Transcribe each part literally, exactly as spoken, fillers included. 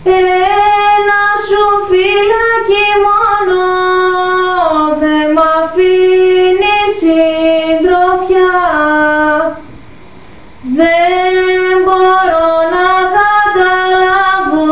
ένα σου φυλάκι μόνο δε μ' αφήνει συντροφιά. Δεν μπορώ να καταλάβω,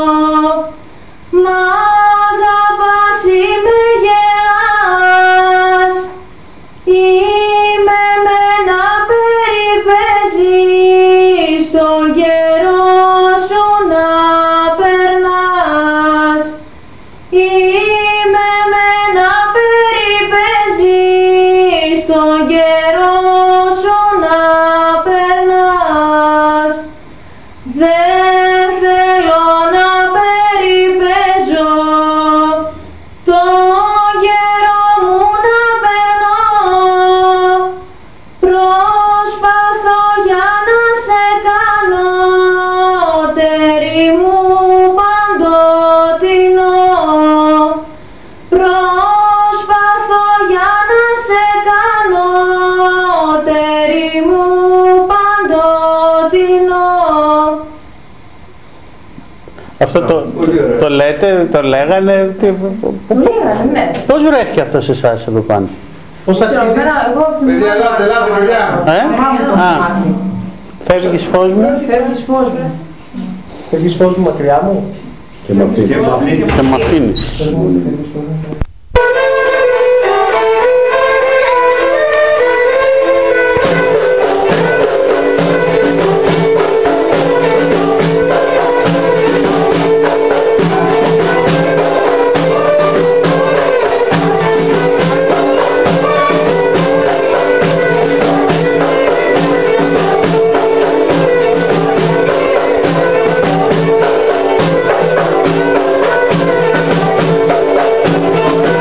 μ' αγαπάς ή με γελάς, είμαι με ένα περιπέζι στον καιρό σου να περνάς. Είμαι με ένα περιπέζι στον καιρό σου να περνάς. Δεν θέλω να περιπέζω, τον καιρό μου να περνώ. Προσπαθώ για να σε κάνω τέρι μου παντοτινό. Προσπαθώ για να σε κάνω τέρι μου παντοτινό. Αυτό το, το λέτε, το λέγανε, τι, Το λέγανε, ναι. πώς βρέθηκε αυτό σε εσάς εδώ πάνω? Πώς θα αρχίσει? Παιδιά, ελάτε, ελάτε, παιδιά. Ε? Α, φεύγεις φως μου. Φεύγεις φως μου. Φεύγεις φως μου μακριά μου. Και με αφήνει. Και μ' αφήνεις. Thank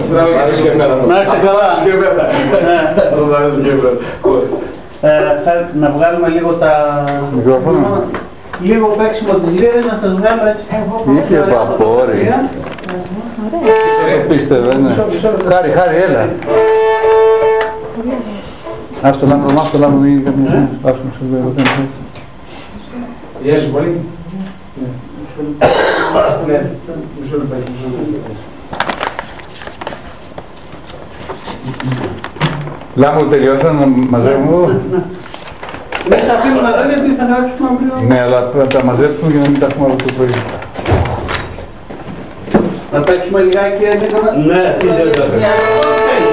Να είστε καλά. Να είστε καλά. Να βγάλουμε λίγο τα... Μικρόφωνο. Λίγο παίξιμο της λίρας, να τα βγάλω έτσι. Είχε βαπόρι. Το πίστευε, ναι. Χάρη, Χάρη, έλα. Ας το λάμπρο, ας το λάμπρο, μην είναι κάποιος σπάσουμε σε εδώ. Γεια σου πολύ. Λάμπρο, τελειώσαν να μαζεύουμε εδώ. Δεν θα αφήνουμε εδώ γιατί θα γράψουμε αύριο. Ναι, αλλά πρέπει να τα μαζέψουμε για να μην τα έχουμε από το πρωί. Να παίξουμε λιγάκι έντεκα. Ναι, τι δεν